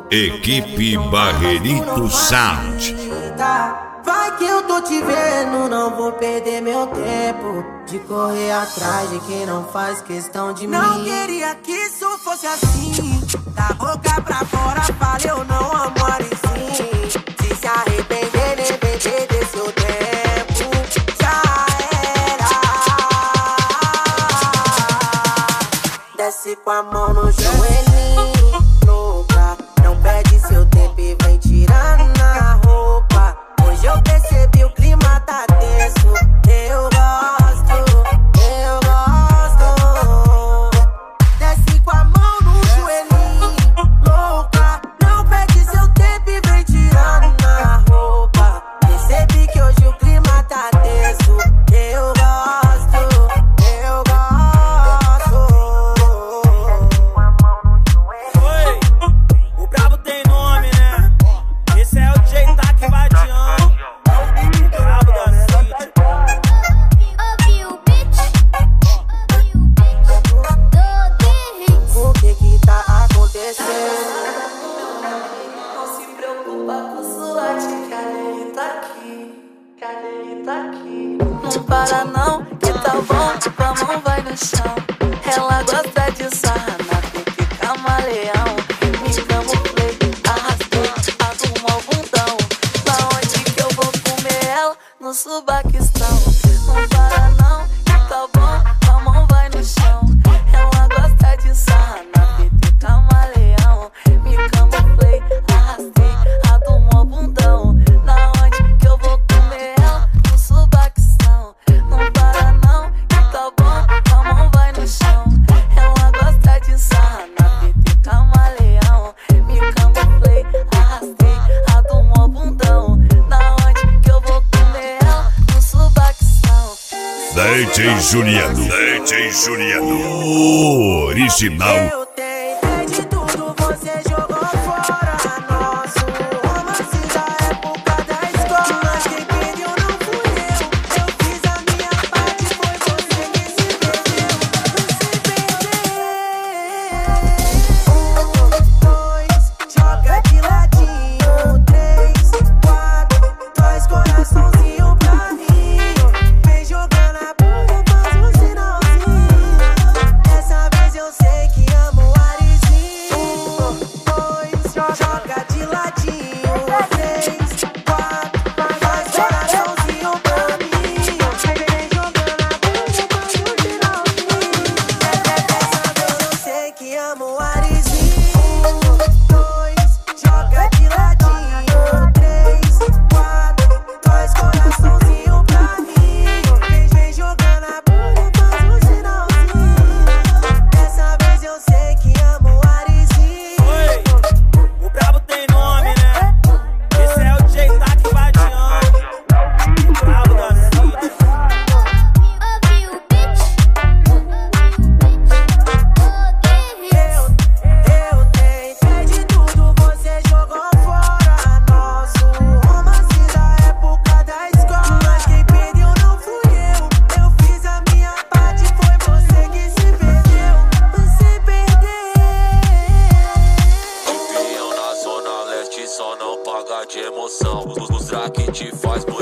Equipe Barreirito Sound. Vai que eu tô te vendo, não vou perder meu tempo de correr atrás de quem não faz questão de mim. Não queria que isso fosse assim, da boca pra fora falei eu não amo Arizinho. Se arrepender, nem perder seu tempo, já era. Desce com a mão no joelhinho, louca, não perde seu tempo e vem tirando na roupa. Hoje eu percebi o clima tá tenso. Eu gosto. Desce com a mão no joelhinho, louca, não perde seu tempo e vem tirando na roupa. Percebi que hoje o clima tá tenso. Eu gosto. Oi, o brabo tem nome, né? Esse é o DJ Tac Vadião, o brabo da city. O que tá acontecendo? Não se preocupa com sua tia, que a Lei tá aqui, Não para não, que tá bom, tipo a mão vai no chão. Ela gosta de sarna, pique camaleão. Me camuflei, arrastei, arrumou o bundão. Pra onde que eu vou comer ela? No Subaquistão. Não para não, que tá bom, a mão vai no chão. Ela gosta de sarna, pique camaleão. Me camuflei, arrastei, arrumou o bundão. Na onde que eu vou comer ela? No Subaquistão. Não para não, que tá bom, a mão vai no chão. Ela gosta de sarna, pique camaleão. Me camuflei, arrastei, arrumou o bundão. Na onde que eu vou comer ela? No Subaquistão. DJ Juliano, o original. Eu tentei de tudo, você jogou fora. Nosso romance da época da escola. Mas quem perdeu não fui eu. Eu fiz a minha parte, foi você que se perdeu. Dois, joga de ladinho. 3, 4, dois coraçãozinho pra mim. Vem jogando a bunda, faz um sinalzinho. Dessa vez eu sei que amo o Arizinho. 2, joga de ladinho. 3, 4, faz coraçãozinho pra mim. Vem jogando a bunda, faz um sinalzinho. Dessa vez eu sei que amo o Arizinho. 2, joga de ladinho. 3, 4, faz coraçãozinho pra mim. Vem jogando a bunda, faz um sinalzinho. Dessa vez eu sei que amo o Arizinho. Oi, o brabo tem nome, né? Esse é o DJ Tac Vadião, o brabo da city. Eu tentei de tudo, você jogou fora. Nosso romance da época da escola. Mas quem perdeu não fui eu. Eu fiz a minha parte, foi você que se perdeu. Se perdeu. Campeão na zona leste só não paga de emoção. Os track te faz